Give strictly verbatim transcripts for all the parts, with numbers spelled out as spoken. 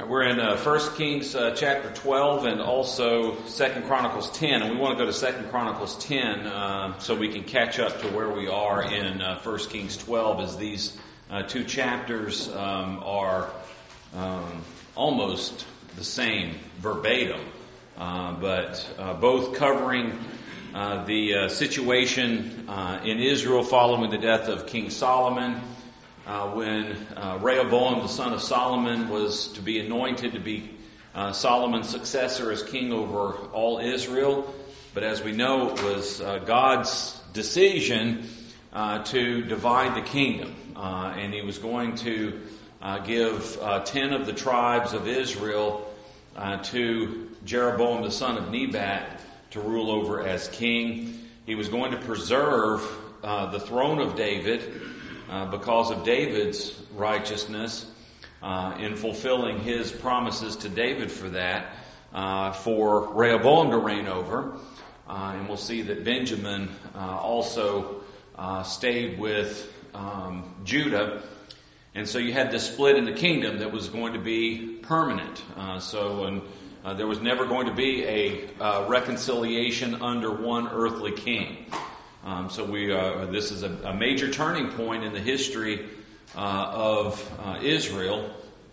We're in uh, First Kings uh, chapter twelve and also Second Chronicles ten, and we want to go to Second Chronicles ten uh, so we can catch up to where we are in uh, First Kings twelve, as these uh, two chapters um, are um, almost the same verbatim, uh, but uh, both covering uh, the uh, situation uh, in Israel following the death of King Solomon. Uh, when uh, Rehoboam, the son of Solomon, was to be anointed to be uh, Solomon's successor as king over all Israel. But as we know, it was uh, God's decision uh, to divide the kingdom. Uh, and he was going to uh, give uh, ten of the tribes of Israel uh, to Jeroboam, the son of Nebat, to rule over as king. He was going to preserve uh, the throne of David, Uh, because of David's righteousness uh, in fulfilling his promises to David for that, uh, for Rehoboam to reign over. Uh, and we'll see that Benjamin uh, also uh, stayed with um, Judah. And so you had this split in the kingdom that was going to be permanent. Uh, so and, uh, there was never going to be a uh, reconciliation under one earthly king. Um, so we, uh, this is a, a major turning point in the history uh, of uh, Israel.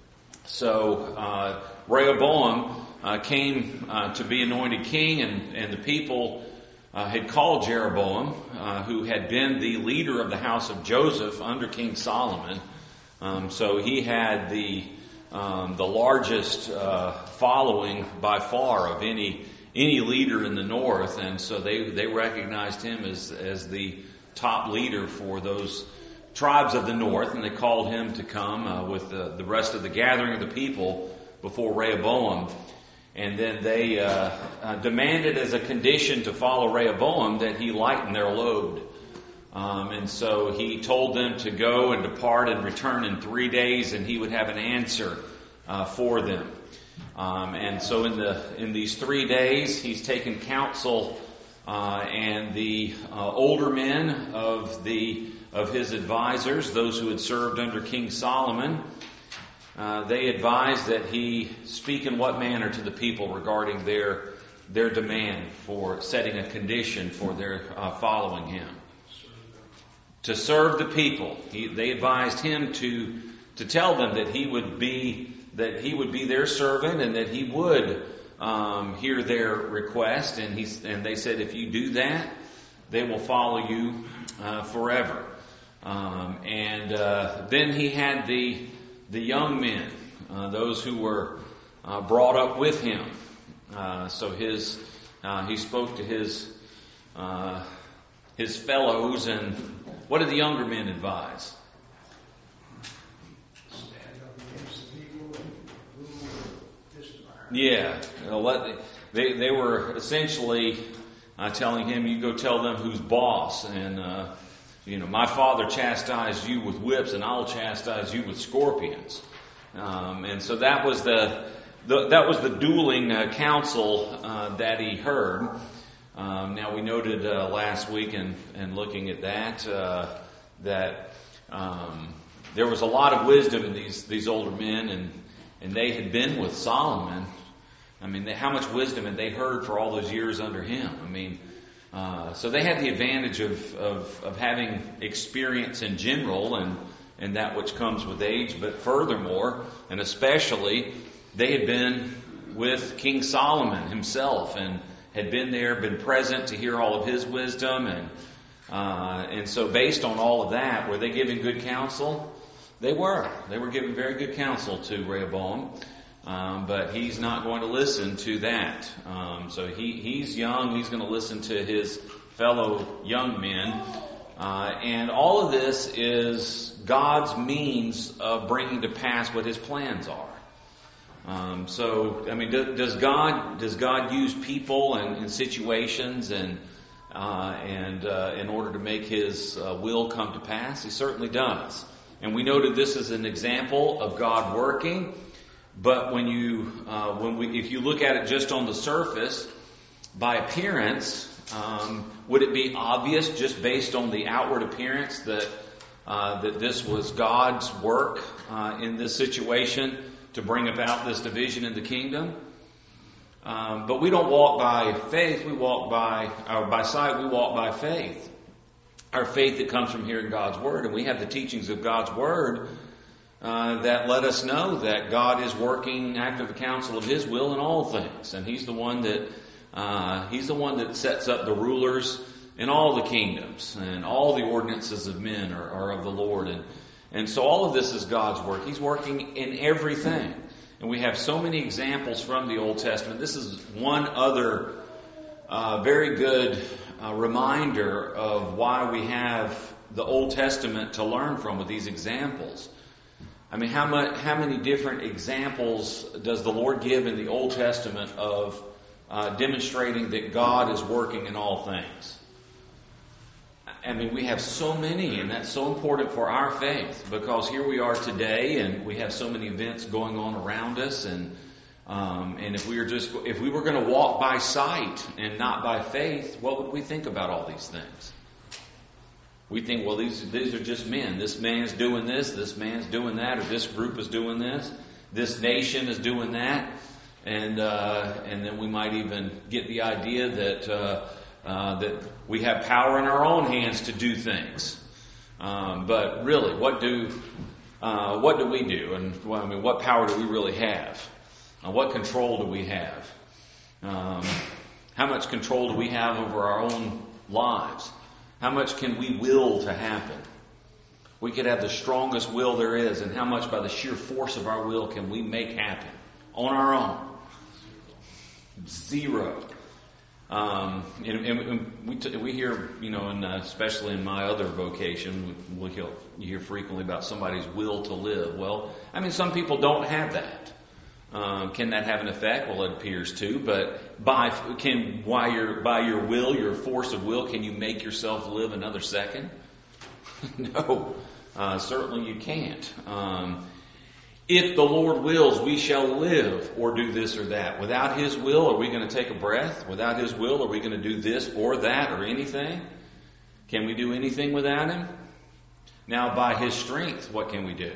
So uh, Rehoboam uh, came uh, to be anointed king, and, and the people uh, had called Jeroboam, uh, who had been the leader of the house of Joseph under King Solomon. Um, so he had the um, the largest uh, following by far of any. any leader in the north, and so they, they recognized him as, as the top leader for those tribes of the north, and they called him to come uh, with the, the rest of the gathering of the people before Rehoboam. And then they uh, uh, demanded as a condition to follow Rehoboam that he lighten their load. Um, and so he told them to go and depart and return in three days, and he would have an answer uh, for them. Um, and so in the in these three days, he's taken counsel, uh, and the uh, older men of the of his advisors, those who had served under King Solomon, uh, they advised that he speak in what manner to the people regarding their their demand for setting a condition for their uh, following him. To serve the people, he, they advised him to to tell them that he would be. that he would be their servant and that he would um, hear their request. And he and they said, if you do that, they will follow you uh, forever. Um, and uh, then he had the the young men, uh, those who were uh, brought up with him. Uh, so his uh, he spoke to his uh, his fellows, and what did the younger men advise? Yeah, they they were essentially uh, telling him, "You go tell them who's boss, and uh, you know, my father chastised you with whips, and I'll chastise you with scorpions." Um, and so that was the, the that was the dueling uh, counsel uh, that he heard. Um, now we noted uh, last week, and and looking at that, uh, that um, there was a lot of wisdom in these these older men, and and they had been with Solomon. I mean, they, how much wisdom had they heard for all those years under him? I mean, uh, so they had the advantage of, of, of having experience in general and, and that which comes with age. But furthermore, and especially, they had been with King Solomon himself and had been there, been present to hear all of his wisdom. And, uh, and so based on all of that, were they giving good counsel? They were. They were giving very good counsel to Rehoboam. Um, but he's not going to listen to that. Um, so he, he's young. He's going to listen to his fellow young men. Uh, and all of this is God's means of bringing to pass what his plans are. Um, so, I mean, do, does God does God use people and, and situations and uh, and uh, in order to make his uh, will come to pass? He certainly does. And we noted this is an example of God working. But when you, uh, when we, if you look at it just on the surface, by appearance, um, would it be obvious just based on the outward appearance that uh, that this was God's work uh, in this situation to bring about this division in the kingdom. Um, but we don't walk by faith, we walk by, or by sight, we walk by faith. Our faith that comes from hearing God's Word. And we have the teachings of God's Word uh, that let us know that God is working after the counsel of His will in all things. And He's the one that uh, He's the one that sets up the rulers in all the kingdoms. And all the ordinances of men are, are of the Lord. And, and so all of this is God's work. He's working in everything. And we have so many examples from the Old Testament. This is one other uh, very good uh, reminder of why we have the Old Testament to learn from with these examples. I mean, how much, how many different examples does the Lord give in the Old Testament of uh, demonstrating that God is working in all things? I mean, we have so many, and that's so important for our faith, because here we are today, and we have so many events going on around us, and um, and if we were just if we were going to walk by sight and not by faith, what would we think about all these things? We think, well, these these are just men. This man's doing this, this man's doing that, or this group is doing this, this nation is doing that, and uh, and then we might even get the idea that. Uh, Uh, that we have power in our own hands to do things, um, but really, what do uh, what do we do? And well, I mean, what power do we really have? Uh, what control do we have? Um, how much control do we have over our own lives? How much can we will to happen? We could have the strongest will there is, and how much by the sheer force of our will can we make happen on our own? Zero. Um, and, and we t- we hear, you know, and uh, especially in my other vocation, we, we hear, you hear frequently about somebody's will to live. Well, I mean, some people don't have that. Um, can that have an effect? Well, it appears to. But by can by your by your will, your force of will, can you make yourself live another second? No, uh, certainly you can't. Um, If the Lord wills, we shall live or do this or that. Without His will, are we going to take a breath? Without His will, are we going to do this or that or anything? Can we do anything without Him? Now, by His strength, what can we do?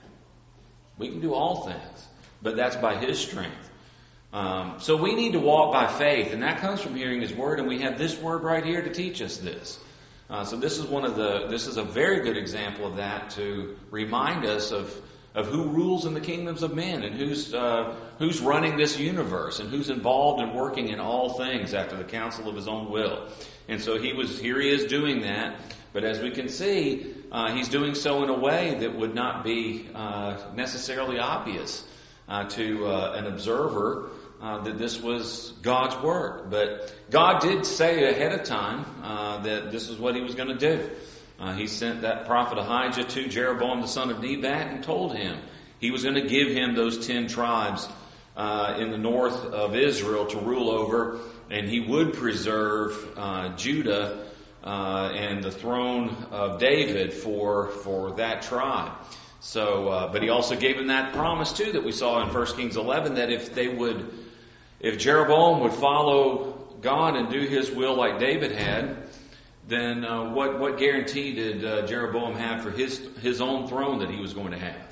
We can do all things, but that's by His strength. Um, so we need to walk by faith, and that comes from hearing His Word, and we have this Word right here to teach us this. Uh, so this is one of the. This is a very good example of that to remind us of. Of who rules in the kingdoms of men, and who's uh, who's running this universe, and who's involved and working in all things after the counsel of His own will. And so he was here. He is doing that, but as we can see, uh, He's doing so in a way that would not be uh, necessarily obvious uh, to uh, an observer uh, that this was God's work. But God did say ahead of time uh, that this is what He was going to do. Uh, he sent that prophet Ahijah to Jeroboam the son of Nebat and told him He was going to give him those ten tribes uh, in the north of Israel to rule over, and He would preserve uh, Judah uh, and the throne of David for for that tribe. So, uh, but He also gave him that promise too that we saw in First Kings eleven, that if they would, if Jeroboam would follow God and do His will like David had, then uh, what, what guarantee did uh, Jeroboam have for his his own throne that he was going to have?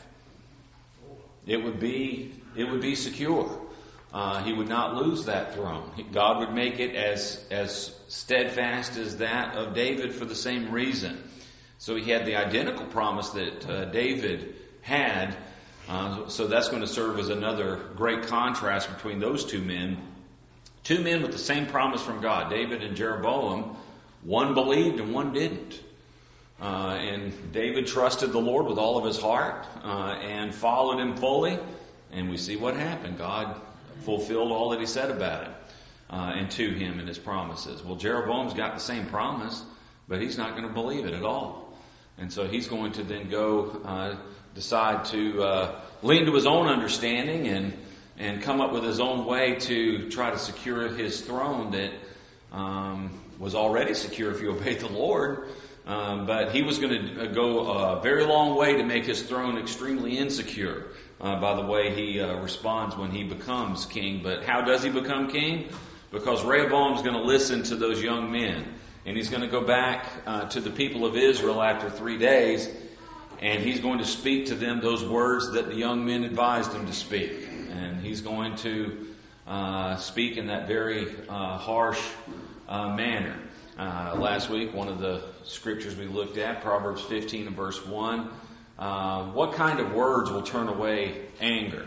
It would be it would be secure. Uh, he would not lose that throne. God would make it as as steadfast as that of David for the same reason. So he had the identical promise that uh, David had. Uh, so that's going to serve as another great contrast between those two men. Two men with the same promise from God, David and Jeroboam. One believed and one didn't. Uh, and David trusted the Lord with all of his heart uh, and followed Him fully. And we see what happened. God fulfilled all that He said about Him uh, and to him and His promises. Well, Jeroboam's got the same promise, but he's not going to believe it at all. And so he's going to then go uh, decide to uh, lean to his own understanding and, and come up with his own way to try to secure his throne that um, was already secure if you obeyed the Lord. Um, but he was going to go a very long way to make his throne extremely insecure uh, by the way he uh, responds when he becomes king. But how does he become king? Because Rehoboam's going to listen to those young men. And he's going to go back uh, to the people of Israel after three days. and he's going to speak to them those words that the young men advised him to speak. And he's going to uh, speak in that very uh, harsh uh, manner. Uh, last week, one of the scriptures we looked at, Proverbs fifteen and verse one, uh, what kind of words will turn away anger?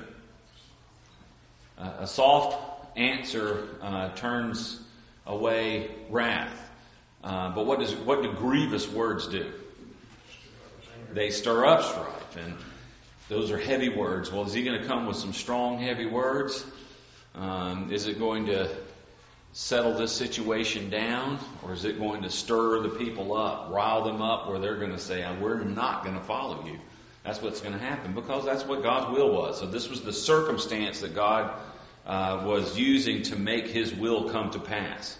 Uh, a soft answer uh, turns away wrath. Uh, but what does what do grievous words do? They stir up strife, and those are heavy words. Well, is he going to come with some strong, heavy words? Um, is it going to settle this situation down, or is it going to stir the people up, rile them up, where they're going to say, we're not going to follow you? That's what's going to happen, because that's what God's will was. So this was the circumstance that God uh, was using to make His will come to pass.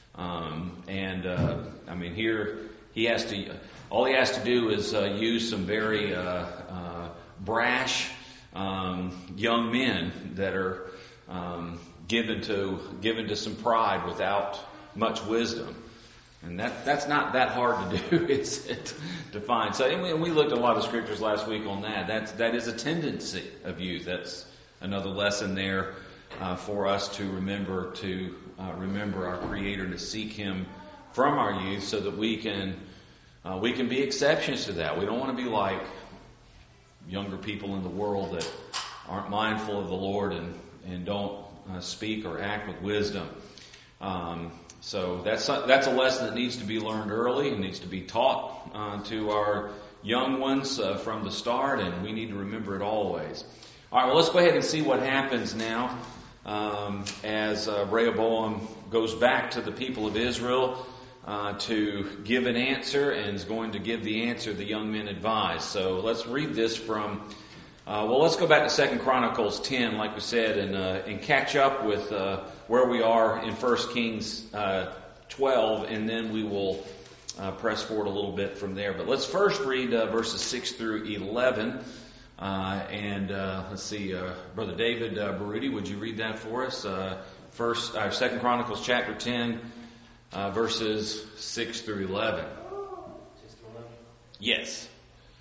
Um, and, uh, I mean, here he has to, all he has to do is uh, use some very uh, uh, brash um, young men that are um, given to given to some pride without much wisdom. And that that's not that hard to do, is it, to find. So and we, and we looked at a lot of scriptures last week on that. That's, that is a tendency of youth. That's another lesson there uh, for us to remember to uh, remember our Creator, to seek Him from our youth, so that we can uh, we can be exceptions to that. We don't want to be like younger people in the world that aren't mindful of the Lord and and don't uh, speak or act with wisdom. Um, so that's that's a lesson that needs to be learned early and needs to be taught uh, to our young ones uh, from the start, and we need to remember it always. All right, well, let's go ahead and see what happens now um, as uh, Rehoboam goes back to the people of Israel uh, to give an answer, and is going to give the answer the young men advised. So let's read this from, uh, well, let's go back to Second Chronicles ten, like we said, and uh, and catch up with uh, where we are in First Kings uh, twelve, and then we will uh, press forward a little bit from there. But let's first read uh, verses six through eleven. Uh, and uh, let's see, uh, Brother David uh, Baruti, would you read that for us? Uh, first, uh, Second Chronicles chapter ten, uh, verses six through eleven. six through eleven? Yes.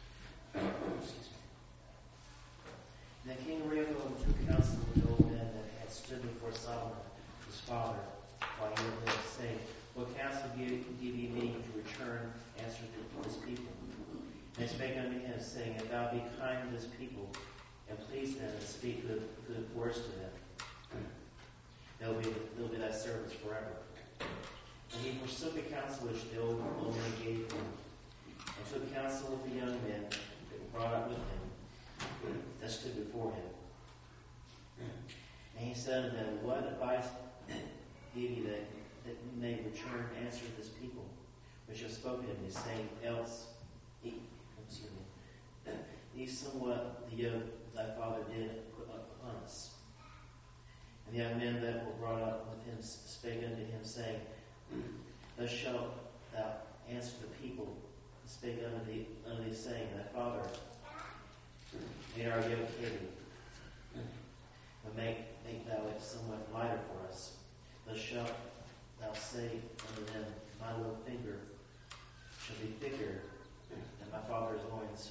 The king Rehoboam took counsel with the old men that had stood before Solomon, his father, while he lived, saying, "What counsel give, give ye me to return answer to this people?" And spake unto him, saying, "If thou be kind to this people, and please them, and speak good, good words to them, they'll be, they'll be thy servants forever." And he forsook the counsel which the old old men gave him, and took counsel with the young men that were brought up with him, that stood before him. And he said unto them, "What advice give ye that, that ye may return answer to this people, which have spoken to me, saying, else he, excuse me, eat somewhat the yoke thy father did put upon us." And the young men that were brought up with him spake unto him, saying, "Thus shalt thou answer the people, and spake unto thee, unto thee saying, Thy father made our yoke heavy, but make, make thou it somewhat lighter for us. Thus shalt thou say unto them, My little finger shall be thicker than my father's loins."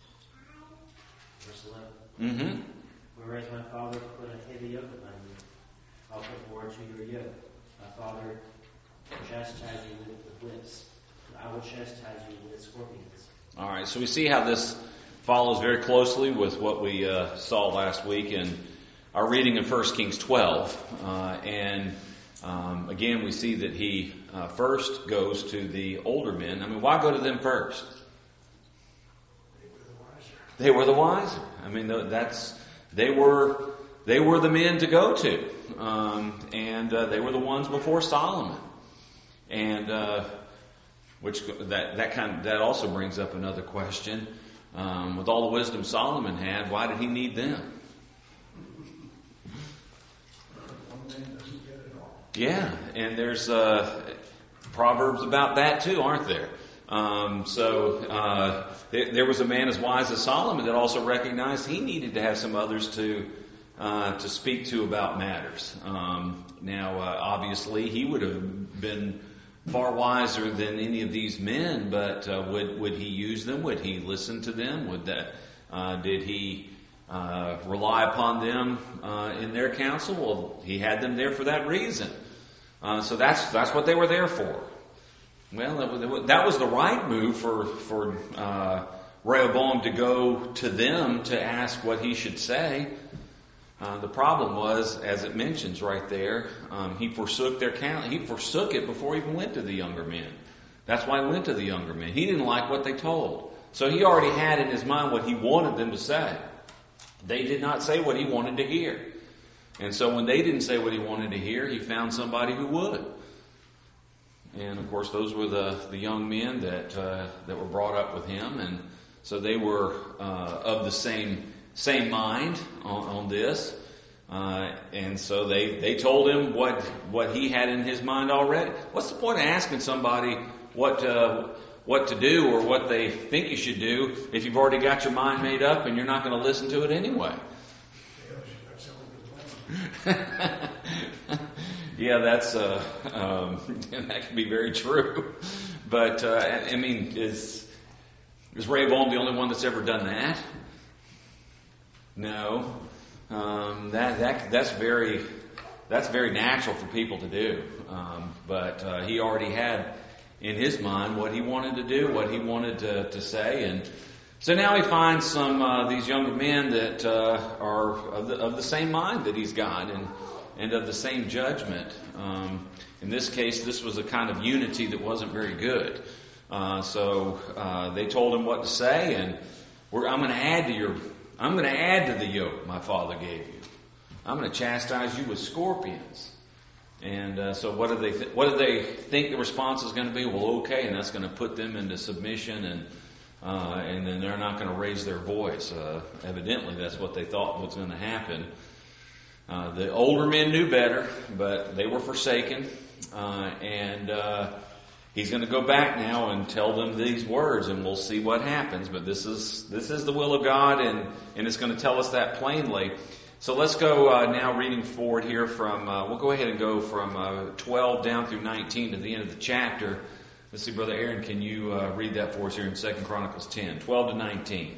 Verse eleven. Mm-hmm. "Whereas my father put a heavy yoke upon you, I'll put more to your yoke. My father chastise you with, with whips, and I will chastise you with scorpions." All right, so we see how this follows very closely with what we uh, saw last week in our reading in First Kings twelve. Uh, and um, again, we see that he uh, first goes to the older men. I mean, why go to them first? They were the wiser. I mean, that's they were they were the men to go to, um, and uh, they were the ones before Solomon. And uh, which that that kind of, that also brings up another question. Um, with all the wisdom Solomon had, why did he need them? Yeah, and there's uh, proverbs about that too, aren't there? Um, so uh, there, there was a man as wise as Solomon that also recognized he needed to have some others to uh, to speak to about matters. Um, now, uh, obviously, he would have been far wiser than any of these men, but uh, would would he use them? Would he listen to them? Would that uh, did he uh, rely upon them uh, in their counsel? Well, he had them there for that reason. Uh, so that's that's what they were there for. Well, that was, that was the right move for for uh, Rehoboam to go to them to ask what he should say. Uh, the problem was, as it mentions right there, um, he forsook their counsel. He forsook it before he even went to the younger men. That's why he went to the younger men. He didn't like what they told. So he already had in his mind what he wanted them to say. They did not say what he wanted to hear. And so when they didn't say what he wanted to hear, he found somebody who would. And of course, those were the, the young men that uh, that were brought up with him. And so they were uh, of the same Same mind on, on this, uh, and so they, they told him what what he had in his mind already. What's the point of asking somebody what uh, what to do or what they think you should do if you've already got your mind made up and you're not going to listen to it anyway? Yeah, that's uh, um, that can be very true. But uh, I mean, is is Rehoboam the only one that's ever done that? No, um, that that that's very that's very natural for people to do. Um, but uh, he already had in his mind what he wanted to do, what he wanted to, to say, and so now he finds some uh, these younger men that uh, are of the, of the same mind that he's got, and and of the same judgment. Um, in this case, this was a kind of unity that wasn't very good. Uh, so uh, they told him what to say, and we're, I'm going to add to your. I'm going to add to the yoke my father gave you. I'm going to chastise you with scorpions. And uh, so what do they th- what do they think the response is going to be? Well, okay, and that's going to put them into submission, and uh, and then they're not going to raise their voice. Uh, evidently, that's what they thought was going to happen. Uh, the older men knew better, but they were forsaken, uh, and uh, he's going to go back now and tell them these words, and we'll see what happens. But this is this is the will of God, and, and it's going to tell us that plainly. So let's go uh, now reading forward here from, uh, we'll go ahead and go from uh, twelve down through nineteen to the end of the chapter. Let's see, Brother Aaron, can you uh, read that for us here in Second Chronicles ten, twelve to nineteen?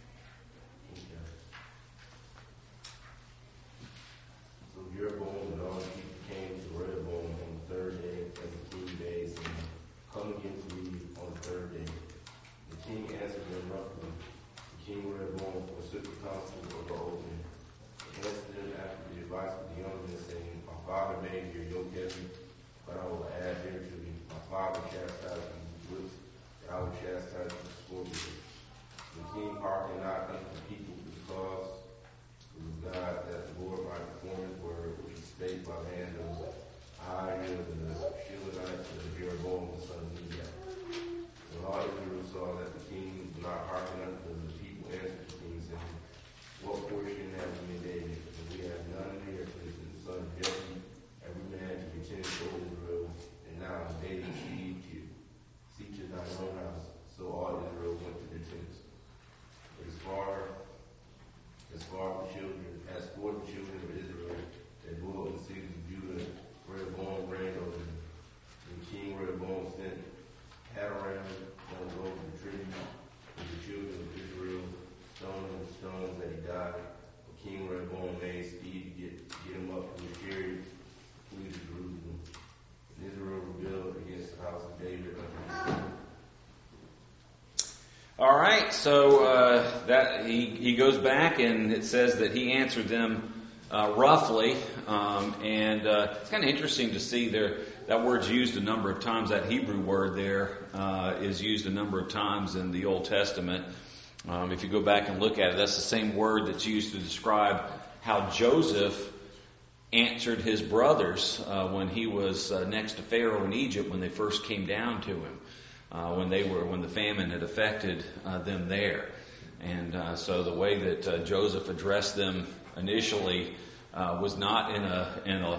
All right, so uh, that he, he goes back, and it says that he answered them uh, roughly, um, and uh, it's kind of interesting to see there that word's used a number of times. That Hebrew word there uh, is used a number of times in the Old Testament. Um, if you go back and look at it, that's the same word that's used to describe how Joseph answered his brothers uh, when he was uh, next to Pharaoh in Egypt when they first came down to him. Uh, when they were, when the famine had affected uh, them there, and uh, so the way that uh, Joseph addressed them initially uh, was not in a in a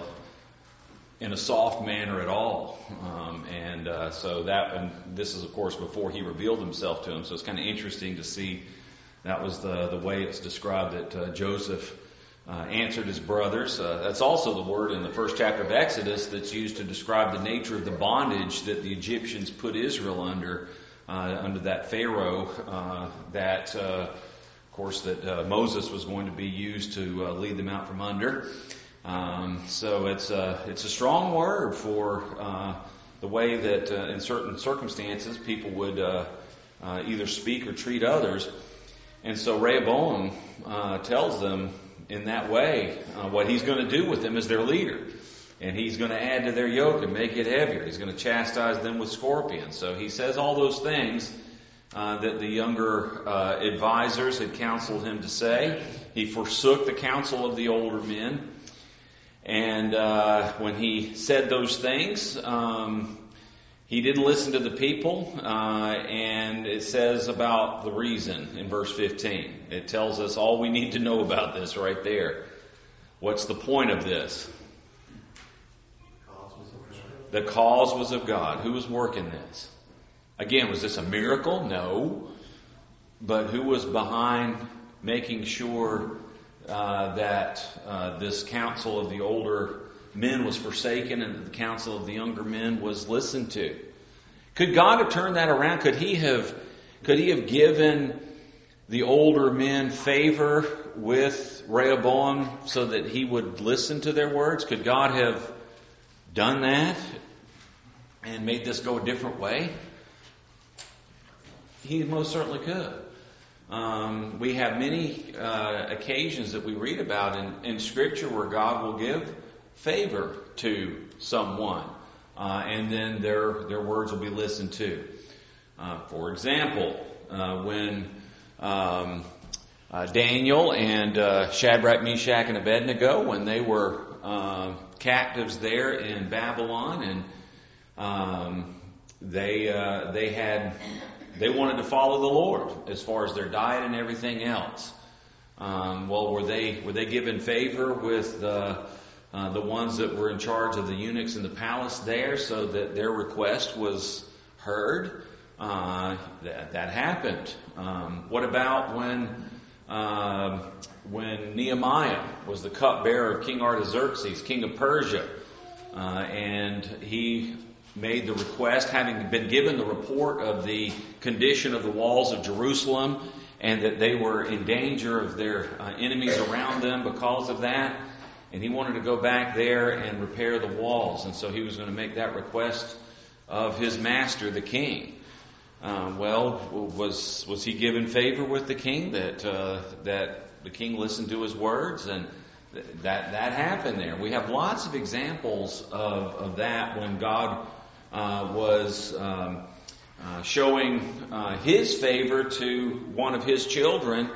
in a soft manner at all, um, and uh, so that and this is of course before he revealed himself to them. So it's kind of interesting to see that was the the way it's described that uh, Joseph uh, answered his brothers. Uh, that's also the word in the first chapter of Exodus that's used to describe the nature of the bondage that the Egyptians put Israel under, uh, under that Pharaoh uh, that, uh, of course, that uh, Moses was going to be used to uh, lead them out from under. Um, so it's a, it's a strong word for uh, the way that uh, in certain circumstances people would uh, uh, either speak or treat others. And so Rehoboam uh, tells them in that way uh, what he's going to do with them as their leader. And he's going to add to their yoke and make it heavier. He's going to chastise them with scorpions. So he says all those things uh, that the younger uh, advisors had counseled him to say. He forsook the counsel of the older men. And uh, when he said those things, um, he didn't listen to the people. Uh, and it says about the reason in verse fifteen. It tells us all we need to know about this right there. What's the point of this? The cause was of God. Who was working this? Again, was this a miracle? No. But who was behind making sure uh, that uh, this counsel of the older men was forsaken and that the counsel of the younger men was listened to? Could God have turned that around? Could he have, could he have given the older men favor with Rehoboam so that he would listen to their words? Could God have done that and made this go a different way? He most certainly could. Um, we have many uh, occasions that we read about in, in Scripture where God will give favor to someone, uh, and then their their words will be listened to. Uh, for example, uh, when um, uh, Daniel and uh, Shadrach, Meshach, and Abednego, when they were uh, captives there in Babylon, and um, they uh, they had. They wanted to follow the Lord as far as their diet and everything else. Um, well, were they were they given favor with the uh, the ones that were in charge of the eunuchs in the palace there, so that their request was heard? Uh, that that happened. Um, what about when uh, when Nehemiah was the cupbearer of King Artaxerxes, king of Persia, uh, and he made the request, having been given the report of the condition of the walls of Jerusalem and that they were in danger of their uh, enemies around them because of that. And he wanted to go back there and repair the walls. And so he was going to make that request of his master, the king. Uh, well, was was he given favor with the king that uh, that the king listened to his words? And th- that that happened there. We have lots of examples of, of that when God Uh, was um, uh, showing uh, his favor to one of his children.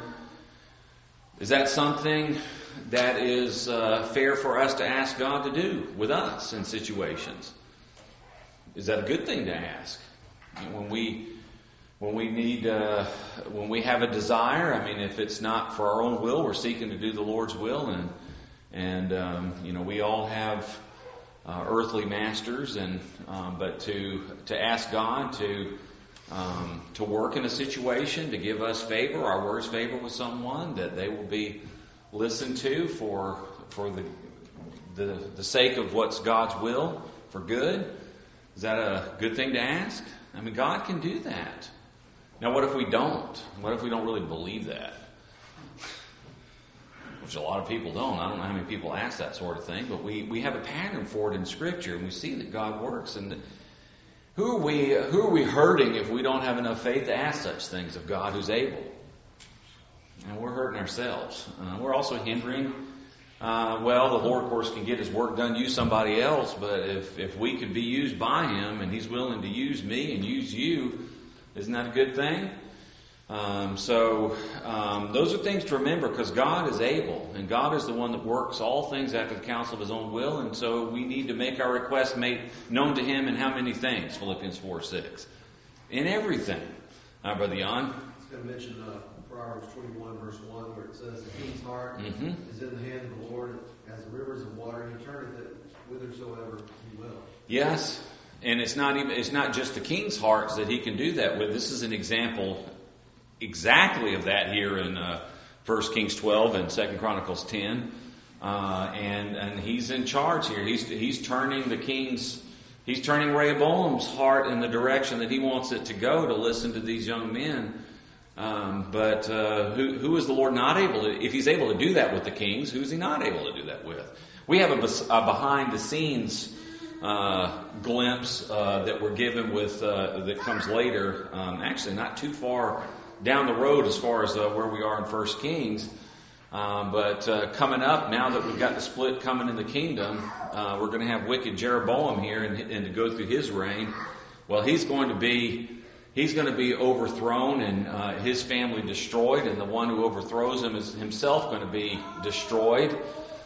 Is that something that is uh, fair for us to ask God to do with us in situations? Is that a good thing to ask? When we when we need uh, when we have a desire, I mean, if it's not for our own will, we're seeking to do the Lord's will, and and um, you know, we all have Uh, earthly masters, and um, but to to ask God to um, to work in a situation, to give us favor, our words favor with someone, that they will be listened to for for the the the sake of what's God's will for good. Is that a good thing to ask? I mean, God can do that. Now, what if we don't? What if we don't really believe that? Which a lot of people don't. I don't know how many people ask that sort of thing, but we, we have a pattern for it in Scripture, and we see that God works. And who are we who are we hurting if we don't have enough faith to ask such things of God who's able? And we're hurting ourselves. Uh, we're also hindering. Uh, well, the Lord, of course, can get His work done, use somebody else, but if, if we could be used by Him and He's willing to use me and use you, isn't that a good thing? Um, so um, those are things to remember, because God is able, and God is the one that works all things after the counsel of His own will, and so we need to make our requests made known to Him in how many things? Philippians four six. In everything. All right, Brother Jan? I was going to mention uh, Proverbs twenty-one, verse one, where it says, the king's heart mm-hmm. is in the hand of the Lord, as the rivers of water, He turneth it whithersoever He will. Yes, and it's not even it's not just the king's hearts that He can do that with. This is an example exactly of that here in uh, First Kings twelve and Second Chronicles ten. Uh, and and he's in charge here. He's he's turning the king's, he's turning Rehoboam's heart in the direction that he wants it to go, to listen to these young men. Um, but uh, who who is the Lord not able to? If He's able to do that with the kings, who's He not able to do that with? We have a, a behind the scenes uh, glimpse uh, that we're given with uh, that comes later. Um, actually, not too far down the road as far as uh, where we are in First Kings. Um, but uh, coming up, now that we've got the split coming in the kingdom, uh, we're going to have wicked Jeroboam here, and, and to go through his reign. Well, he's going to be he's going to be overthrown and uh, his family destroyed, and the one who overthrows him is himself going to be destroyed.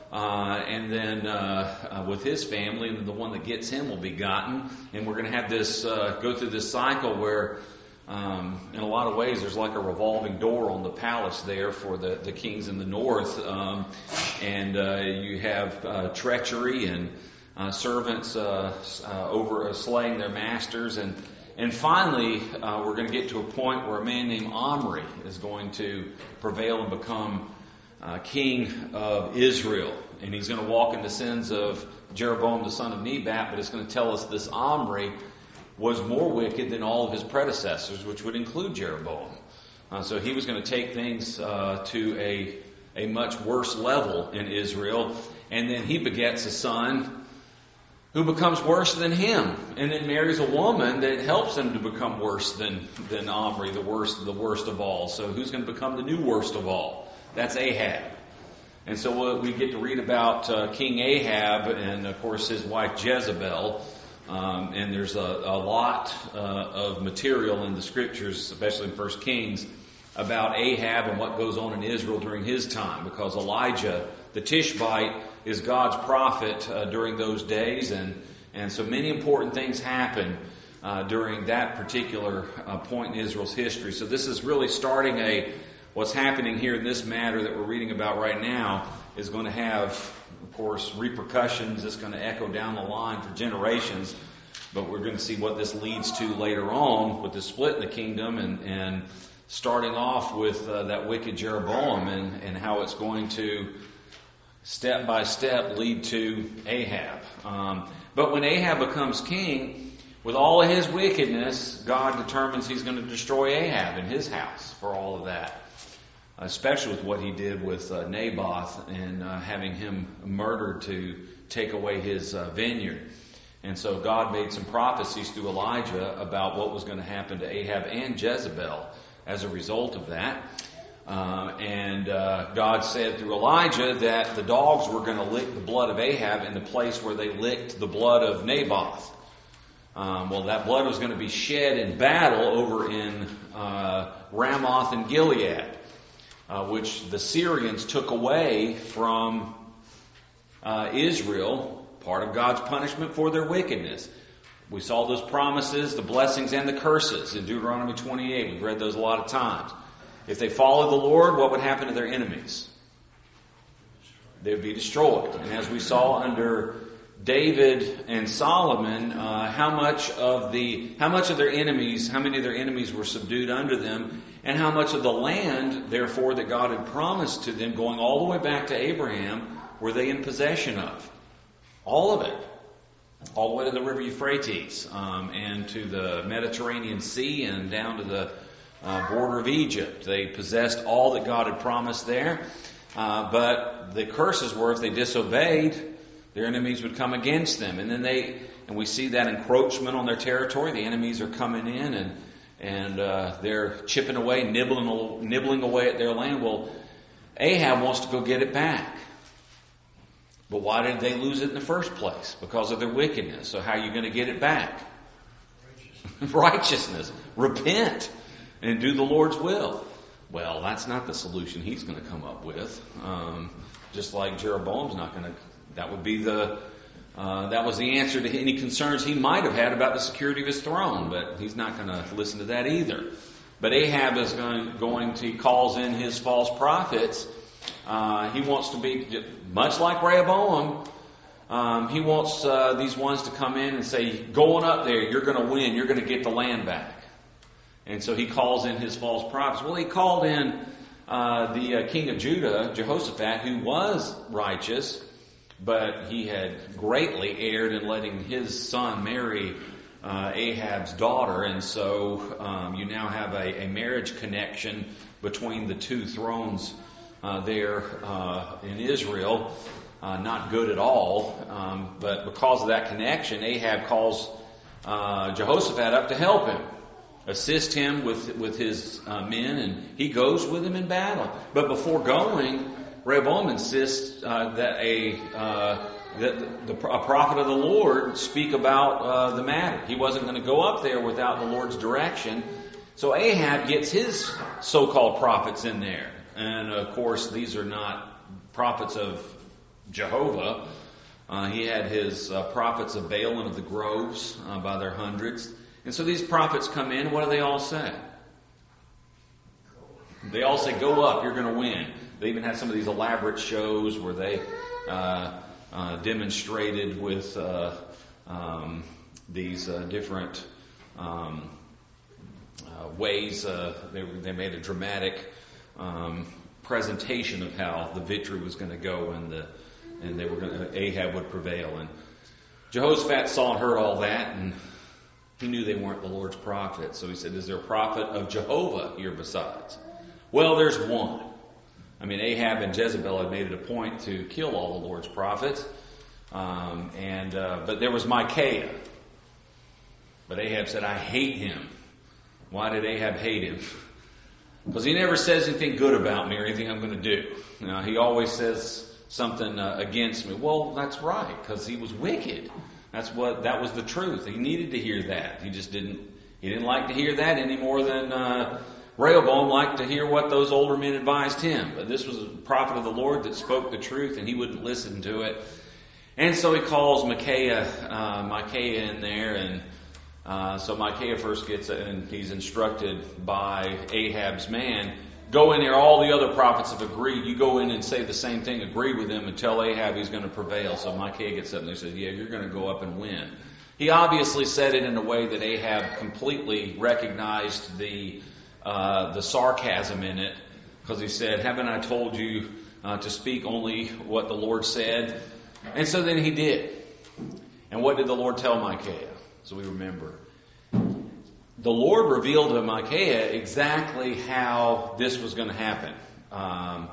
Uh, and then uh, uh, with his family, and the one that gets him will be gotten. And we're going to have this uh, go through this cycle where, Um, in a lot of ways, there's like a revolving door on the palace there for the, the kings in the north. Um, and uh, you have uh, treachery and uh, servants uh, uh, over uh, slaying their masters. And, and finally, uh, we're going to get to a point where a man named Omri is going to prevail and become uh, king of Israel. And he's going to walk in the sins of Jeroboam, the son of Nebat, but it's going to tell us this Omri was more wicked than all of his predecessors, which would include Jeroboam. Uh, so he was going to take things uh, to a a much worse level in Israel. And then he begets a son who becomes worse than him, and then marries a woman that helps him to become worse than, than Omri, the worst, the worst of all. So who's going to become the new worst of all? That's Ahab. And so we get to read about uh, King Ahab and, of course, his wife Jezebel. Um, and there's a, a lot uh, of material in the scriptures, especially in First Kings, about Ahab and what goes on in Israel during his time. Because Elijah, the Tishbite, is God's prophet uh, during those days. And, and so many important things happen uh, during that particular uh, point in Israel's history. So this is really starting a, what's happening here in this matter that we're reading about right now is going to have, of course, repercussions. It's going to echo down the line for generations. But we're going to see what this leads to later on with the split in the kingdom and, and starting off with uh, that wicked Jeroboam and, and how it's going to step by step lead to Ahab. Um, but when Ahab becomes king, with all of his wickedness, God determines He's going to destroy Ahab and his house for all of that. Especially with what he did with uh, Naboth and uh, having him murdered to take away his uh, vineyard. And so God made some prophecies through Elijah about what was going to happen to Ahab and Jezebel as a result of that. Uh, and uh, God said through Elijah that the dogs were going to lick the blood of Ahab in the place where they licked the blood of Naboth. Um, well, that blood was going to be shed in battle over in uh, Ramoth and Gilead. Uh, which the Syrians took away from uh, Israel, part of God's punishment for their wickedness. We saw those promises, the blessings and the curses in Deuteronomy twenty-eight. We've read those a lot of times. If they followed the Lord, what would happen to their enemies? They would be destroyed. And as we saw under David and Solomon, uh, how much of the how much of their enemies, how many of their enemies were subdued under them, and how much of the land, therefore, that God had promised to them, going all the way back to Abraham, were they in possession of? All of it. All the way to the river Euphrates, um, and to the Mediterranean Sea, and down to the uh, border of Egypt. They possessed all that God had promised there. Uh, but the curses were if they disobeyed, their enemies would come against them. And then they, and we see that encroachment on their territory. The enemies are coming in and and uh, they're chipping away, nibbling, nibbling away at their land. Well, Ahab wants to go get it back. But why did they lose it in the first place? Because of their wickedness. So how are you going to get it back? Righteousness. Righteousness. Repent and do the Lord's will. Well, that's not the solution he's going to come up with. Um, just like Jeroboam's not going to. That would be the. Uh, that was the answer to any concerns he might have had about the security of his throne, but he's not going to listen to that either. But Ahab is going, going to, he calls in his false prophets. Uh, he wants to be, much like Rehoboam, um, he wants uh, these ones to come in and say, going up there, you're going to win, you're going to get the land back. And so he calls in his false prophets. Well, he called in uh, the uh, king of Judah, Jehoshaphat, who was righteous, but he had greatly erred in letting his son marry uh, Ahab's daughter. And so um, you now have a, a marriage connection between the two thrones uh, there uh, in Israel. Uh, not good at all. Um, but because of that connection, Ahab calls uh, Jehoshaphat up to help him, assist him with, with his uh, men, and he goes with him in battle. But before going, Rehoboam insists uh, that a uh, that the, a prophet of the Lord speak about uh, the matter. He wasn't going to go up there without the Lord's direction. So Ahab gets his so-called prophets in there. And of course, these are not prophets of Jehovah. Uh, he had his uh, prophets of Baal and of the groves uh, by their hundreds. And so these prophets come in. What do they all say? They all say, go up, you're going to win. They even had some of these elaborate shows where they uh, uh, demonstrated with uh, um, these uh, different um, uh, ways. Uh, they, they made a dramatic um, presentation of how the victory was going to go, and the and they were going to, Ahab would prevail. And Jehoshaphat saw and heard all that, and he knew they weren't the Lord's prophets. So he said, is there a prophet of Jehovah here besides? Well, there's one. I mean, Ahab and Jezebel had made it a point to kill all the Lord's prophets. Um, and uh, but there was Micaiah. But Ahab said, I hate him. Why did Ahab hate him? Because he never says anything good about me or anything I'm going to do. You know, he always says something uh, against me. Well, that's right, because he was wicked. That's what that was the truth. He needed to hear that. He just didn't. He didn't like to hear that any more than uh, Rehoboam liked to hear what those older men advised him. But this was a prophet of the Lord that spoke the truth, and he wouldn't listen to it. And so he calls Micaiah, uh, Micaiah in there, and uh, so Micaiah first gets it, and he's instructed by Ahab's man, go in there. All the other prophets have agreed. You go in and say the same thing, agree with him, and tell Ahab he's going to prevail. So Micaiah gets up and he says, yeah, you're going to go up and win. He obviously said it in a way that Ahab completely recognized the uh, the sarcasm in it, because he said, haven't I told you uh, to speak only what the Lord said? And so then he did. And what did the Lord tell Micaiah? So we remember. The Lord revealed to Micaiah exactly how this was going to happen. Um,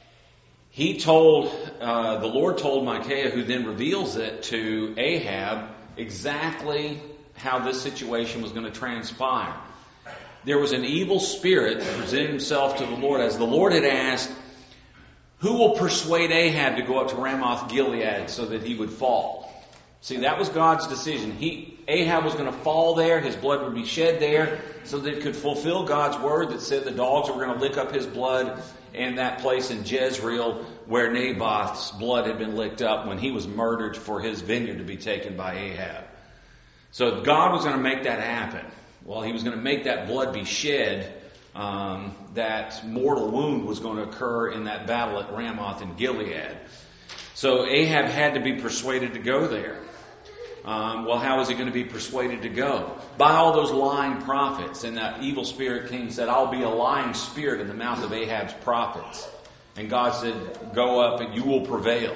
he told, uh, the Lord told Micaiah, who then reveals it to Ahab, exactly how this situation was going to transpire. There was an evil spirit that presented himself to the Lord, as the Lord had asked, who will persuade Ahab to go up to Ramoth Gilead so that he would fall? See, that was God's decision. He, Ahab was going to fall there. His blood would be shed there so that it could fulfill God's word that said the dogs were going to lick up his blood in that place in Jezreel where Naboth's blood had been licked up when he was murdered for his vineyard to be taken by Ahab. So God was going to make that happen. Well, he was going to make that blood be shed. Um, that mortal wound was going to occur in that battle at Ramoth in Gilead. So Ahab had to be persuaded to go there. Um, well, how was he going to be persuaded to go? By all those lying prophets. And that evil spirit king said, I'll be a lying spirit in the mouth of Ahab's prophets. And God said, go up and you will prevail.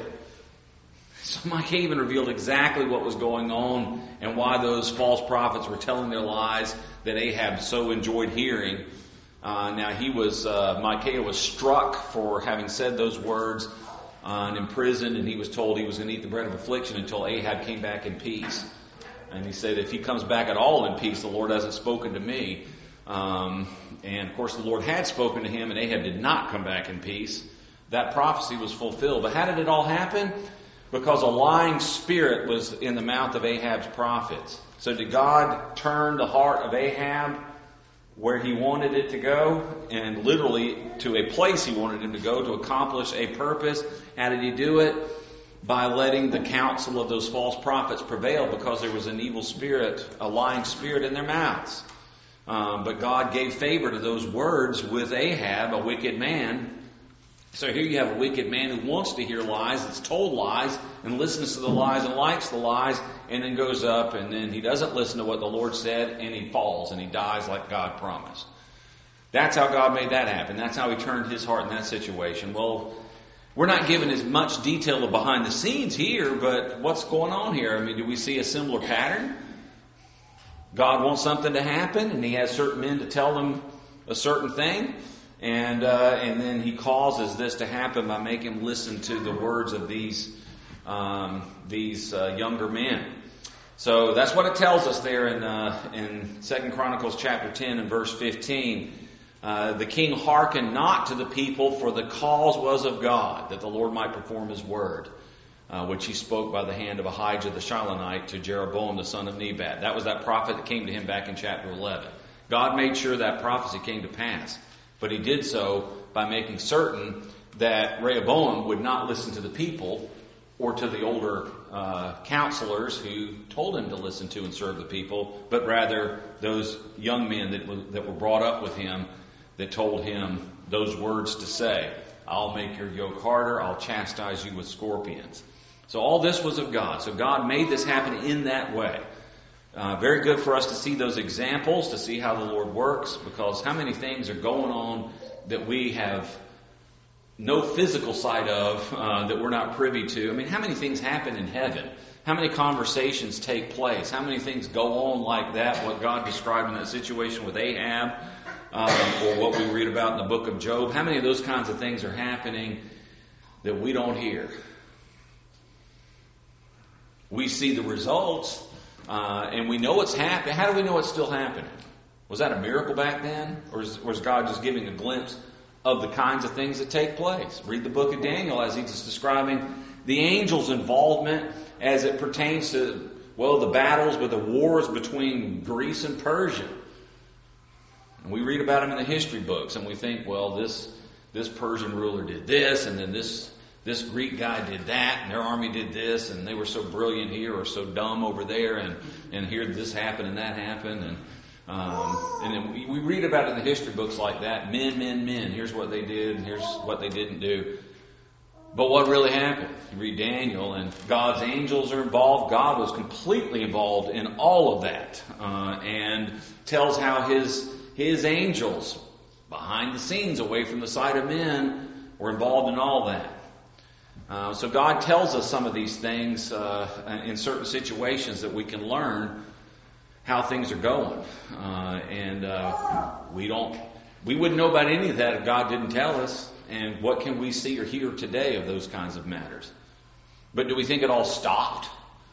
So Micaiah even revealed exactly what was going on and why those false prophets were telling their lies that Ahab so enjoyed hearing. Uh, now he was, uh, Micaiah was struck for having said those words uh, and imprisoned, and he was told he was going to eat the bread of affliction until Ahab came back in peace. And he said, if he comes back at all in peace, the Lord hasn't spoken to me. Um, and of course the Lord had spoken to him, and Ahab did not come back in peace. That prophecy was fulfilled. But how did it all happen? Because a lying spirit was in the mouth of Ahab's prophets. So did God turn the heart of Ahab where he wanted it to go, and literally to a place he wanted him to go to accomplish a purpose? How did he do it? By letting the counsel of those false prophets prevail, because there was an evil spirit, a lying spirit in their mouths. Um, but God gave favor to those words with Ahab, a wicked man. So here you have a wicked man who wants to hear lies, that's told lies, and listens to the lies and likes the lies, and then goes up, and then he doesn't listen to what the Lord said, and he falls, and he dies like God promised. That's how God made that happen. That's how he turned his heart in that situation. Well, we're not given as much detail of behind the scenes here, but what's going on here? I mean, do we see a similar pattern? God wants something to happen, and he has certain men to tell them a certain thing, and uh, and then he causes this to happen by making them listen to the words of these um, these uh, younger men. So that's what it tells us there in uh, in Second Chronicles chapter ten and verse fifteen. Uh, the king hearkened not to the people, for the cause was of God, that the Lord might perform his word, uh, which he spoke by the hand of Ahijah the Shilonite to Jeroboam the son of Nebat. That was that prophet that came to him back in chapter eleven. God made sure that prophecy came to pass, but he did so by making certain that Rehoboam would not listen to the people or to the older uh, counselors who told him to listen to and serve the people, but rather those young men that, w- that were brought up with him that told him those words to say. I'll make your yoke harder. I'll chastise you with scorpions. So all this was of God. So God made this happen in that way. Uh, very good for us to see those examples, to see how the Lord works, because how many things are going on that we have no physical sight of, uh, that we're not privy to. I mean, how many things happen in heaven? How many conversations take place? How many things go on like that, what God described in that situation with Ahab, um, or what we read about in the book of Job? How many of those kinds of things are happening that we don't hear? We see the results, uh, and we know it's happening. How do we know it's still happening? Was that a miracle back then? Or was, was God just giving a glimpse of the kinds of things that take place? Read the book of Daniel as he's describing the angels' involvement as it pertains to, well, the battles with the wars between Greece and Persia. And we read about them in the history books, and we think, well, this this Persian ruler did this, and then this this Greek guy did that, and their army did this, and they were so brilliant here or so dumb over there, and, and here this happened and that happened. And um, and then we, we read about it in the history books like that. Men, men, men. Here's what they did, and here's what they didn't do. But what really happened? You read Daniel, and God's angels are involved. God was completely involved in all of that, uh, and tells how his his angels, behind the scenes, away from the sight of men, were involved in all that. Uh, so God tells us some of these things uh, in certain situations that we can learn how things are going, uh, and uh, we don't, we wouldn't know about any of that if God didn't tell us. And what can we see or hear today of those kinds of matters? But do we think it all stopped?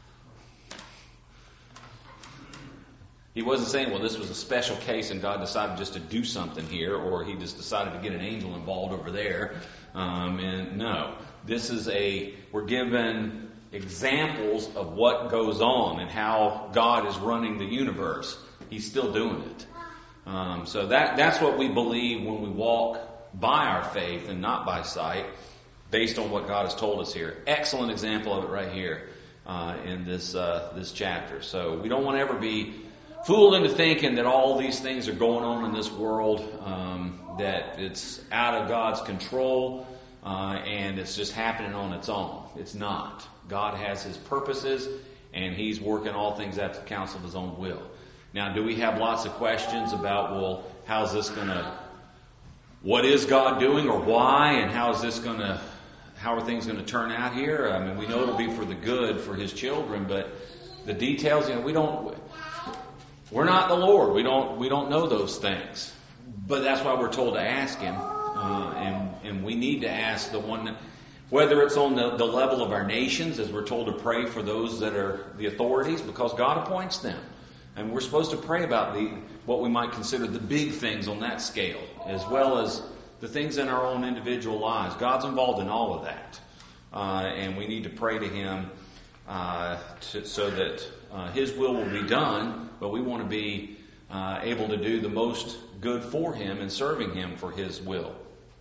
He wasn't saying, well, this was a special case and God decided just to do something here, or he just decided to get an angel involved over there. Um, and no, this is a, we're given examples of what goes on and how God is running the universe. He's still doing it. Um, so that that's what we believe when we walk by our faith and not by sight, based on what God has told us here. Excellent example of it right here uh, in this uh, this chapter. So we don't want to ever be fooled into thinking that all these things are going on in this world, um, that it's out of God's control uh, and it's just happening on its own. It's not. God has his purposes, and he's working all things out to the counsel of his own will. Now, do we have lots of questions about, well, how's this going to, what is God doing, or why, and how is this going to, how are things going to turn out here? I mean, we know it'll be for the good for his children, but the details, you know, we don't, we're not the Lord. We don't, we don't know those things. But that's why we're told to ask him, uh, and, and we need to ask the one that, whether it's on the, the level of our nations, as we're told to pray for those that are the authorities, because God appoints them. And we're supposed to pray about the what we might consider the big things on that scale, as well as the things in our own individual lives. God's involved in all of that. Uh, and we need to pray to him uh, to, so that uh, his will will be done, but we want to be uh, able to do the most good for him and serving him for his will.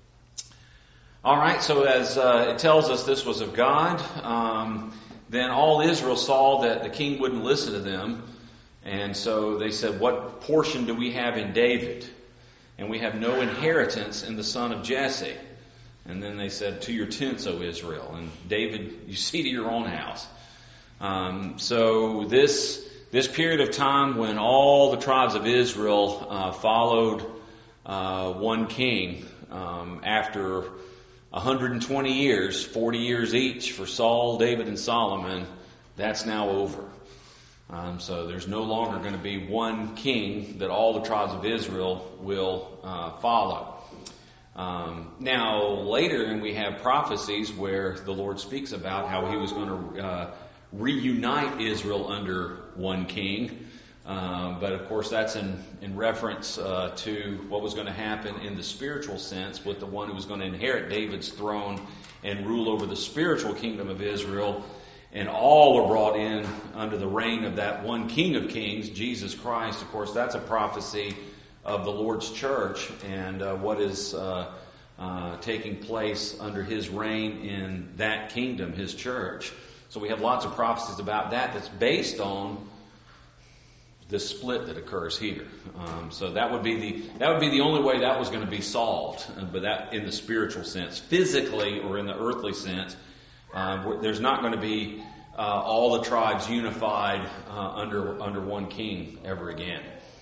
All right, so as uh, it tells us this was of God, um, then all Israel saw that the king wouldn't listen to them. And so they said, what portion do we have in David? And we have no inheritance in the son of Jesse. And then they said, to your tents, O Israel. And David, you see to your own house. Um, so this this period of time when all the tribes of Israel uh, followed uh, one king. Um, after one hundred twenty years, forty years each for Saul, David, and Solomon, that's now over. Um, so there's no longer going to be one king that all the tribes of Israel will uh, follow. Um, now, later we have prophecies where the Lord speaks about how he was going to uh, reunite Israel under one king. Uh, but of course that's in, in reference uh, to what was going to happen in the spiritual sense with the one who was going to inherit David's throne and rule over the spiritual kingdom of Israel. And all are brought in under the reign of that one King of Kings, Jesus Christ. Of course, that's a prophecy of the Lord's church and uh, what is uh, uh, taking place under his reign in that kingdom, his church. So we have lots of prophecies about that that's based on the split that occurs here. Um, so that would be the that would be the only way that was going to be solved, uh, but that in the spiritual sense. Physically or in the earthly sense, uh, there's not going to be uh, all the tribes unified uh, under under one king ever again.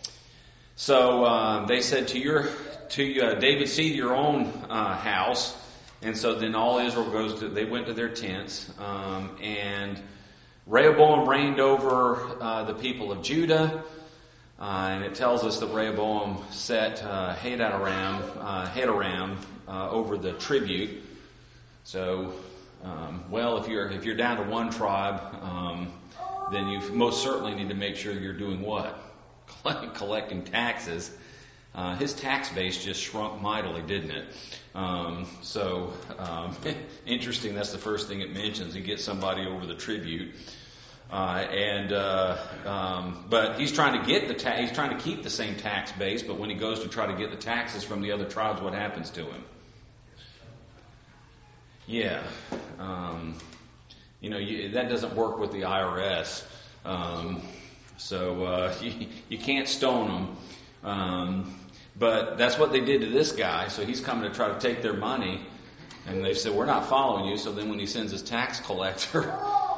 So uh, they said to your to uh, David, see to your own uh, house, and so then all Israel goes to. They went to their tents, um, and Rehoboam reigned over uh, the people of Judah, uh, and it tells us that Rehoboam set uh, Hadoram, uh, Hadoram uh, over the tribute. So, um, well, if you're if you're down to one tribe, um, then you most certainly need to make sure you're doing what? Collecting taxes. Uh, his tax base just shrunk mightily, didn't it? Um, so, um, interesting, that's the first thing it mentions. He gets somebody over the tribute. Uh, and, uh, um, but he's trying to get the ta- he's trying to keep the same tax base, but when he goes to try to get the taxes from the other tribes, what happens to him? Yeah. Um, you know, you, that doesn't work with the I R S. Um, so, uh, you, you can't stone them. Um, But that's what they did to this guy. So he's coming to try to take their money. And they said, we're not following you. So then when he sends his tax collector,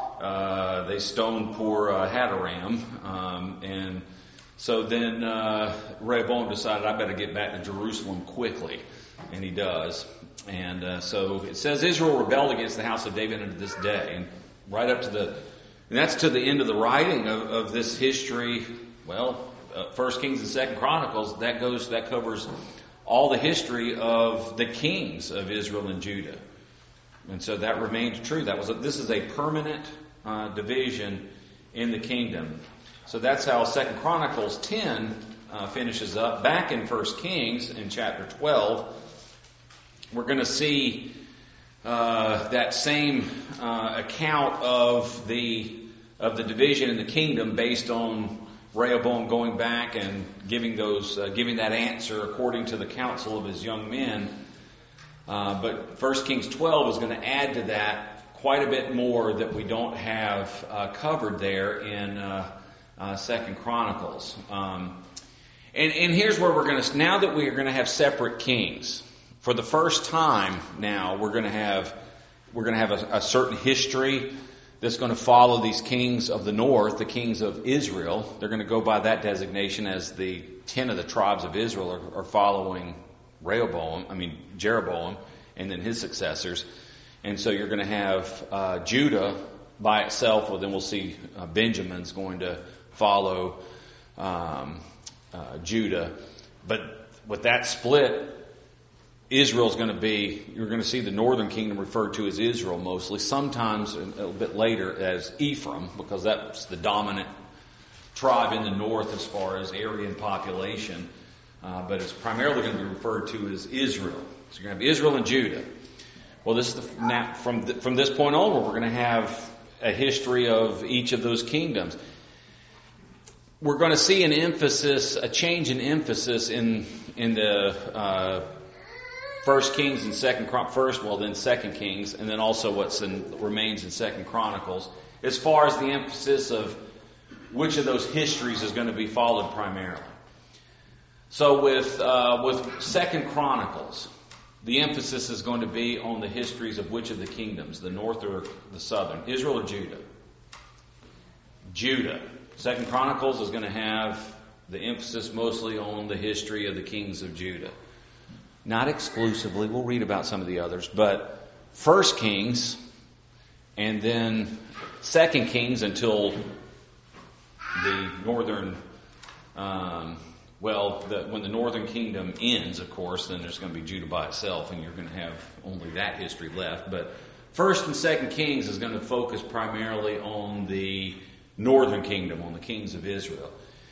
uh, they stone poor uh, Hadoram. Um, and so then uh, Rehoboam decided, I better get back to Jerusalem quickly. And he does. And uh, so it says, Israel rebelled against the house of David unto this day. And right up to the, and that's to the end of the writing of, of this history. Well, Uh, First Kings and Second Chronicles, that goes, that covers all the history of the kings of Israel and Judah, and so that remained true. That was a, this is a permanent uh, division in the kingdom. So that's how Second Chronicles ten uh, finishes up. Back in First Kings in chapter twelve, we're going to see uh, that same uh, account of the of the division in the kingdom based on Rehoboam going back and giving those, uh, giving that answer according to the counsel of his young men. Uh, but First Kings twelve is going to add to that quite a bit more that we don't have uh, covered there in uh, uh, Second Chronicles. Um, and, and here's where we're going to, now that we are going to have separate kings, for the first time now we're going to have, we're going to have a, a certain history that's going to follow these kings of the north, the kings of Israel. They're going to go by that designation as the ten of the tribes of Israel are, are following Rehoboam, I mean Jeroboam, and then his successors. And so you're going to have uh, Judah by itself. Well, then we'll see uh, Benjamin's going to follow um, uh, Judah. But with that split, Israel's going to be, you're going to see the northern kingdom referred to as Israel mostly, sometimes a little bit later as Ephraim, because that's the dominant tribe in the north as far as area and population. Uh, but it's primarily going to be referred to as Israel. So you're going to have Israel and Judah. Well, this is the, now, from the, from this point onward, we're going to have a history of each of those kingdoms. We're going to see an emphasis, a change in emphasis in in the uh, First Kings and Second Chron- first, well then Second Kings, and then also what's in, remains in Second Chronicles, as far as the emphasis of which of those histories is going to be followed primarily. So with uh, with Second Chronicles, the emphasis is going to be on the histories of which of the kingdoms, the north or the southern, Israel or Judah. Judah. Second Chronicles is going to have the emphasis mostly on the history of the kings of Judah. Not exclusively, we'll read about some of the others, but First Kings and then Second Kings until the northern, um, well, the, when the northern kingdom ends, of course, then there's going to be Judah by itself, and you're going to have only that history left. But First and Second Kings is going to focus primarily on the northern kingdom, on the kings of Israel.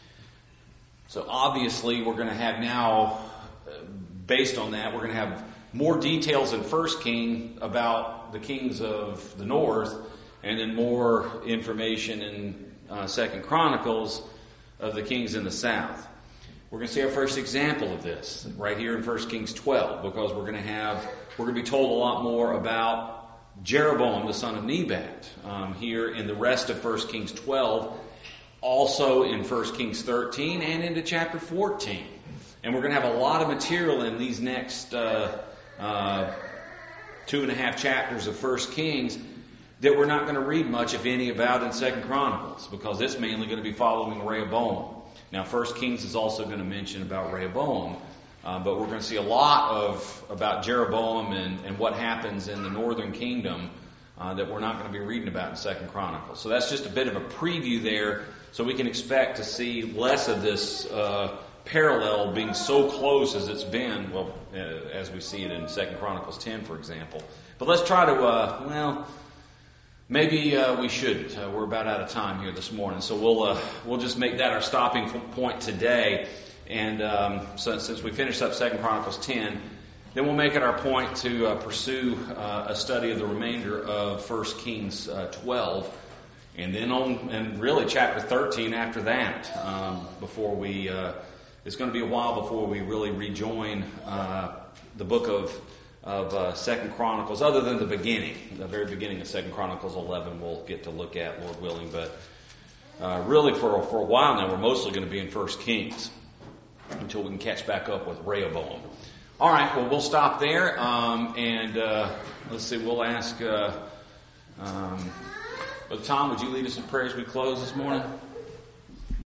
So obviously, we're going to have now, based on that, we're going to have more details in First King about the kings of the north, and then more information in uh, Second Chronicles of the kings in the south. We're going to see our first example of this right here in First Kings twelve, because we're going to have we're going to be told a lot more about Jeroboam, the son of Nebat, um, here in the rest of First Kings twelve, also in First Kings thirteen, and into chapter fourteen. And we're going to have a lot of material in these next uh, uh, two and a half chapters of First Kings that we're not going to read much, if any, about in Second Chronicles, because it's mainly going to be following Rehoboam. Now, First Kings is also going to mention about Rehoboam, uh, but we're going to see a lot of about Jeroboam and, and what happens in the northern kingdom uh, that we're not going to be reading about in Second Chronicles. So that's just a bit of a preview there, so we can expect to see less of this uh, parallel being so close as it's been, well, uh, as we see it in Second Chronicles ten, for example. But let's try to, uh, well... Maybe uh, we shouldn't. Uh, we're about out of time here this morning, so we'll uh, we'll just make that our stopping point today. And um, so, since we finished up Second Chronicles ten, then we'll make it our point to uh, pursue uh, a study of the remainder of First Kings uh, twelve, and then on and really chapter thirteen after that. Um, before we, uh, it's going to be a while before we really rejoin uh, the book of. of uh, Second Chronicles, other than the beginning, the very beginning of Second Chronicles eleven we'll get to look at, Lord willing, but uh, really for, for a while now we're mostly going to be in First Kings until we can catch back up with Rehoboam. All right, well we'll stop there, um, and uh, let's see, we'll ask, uh, um, Brother Tom, would you lead us in prayer as we close this morning?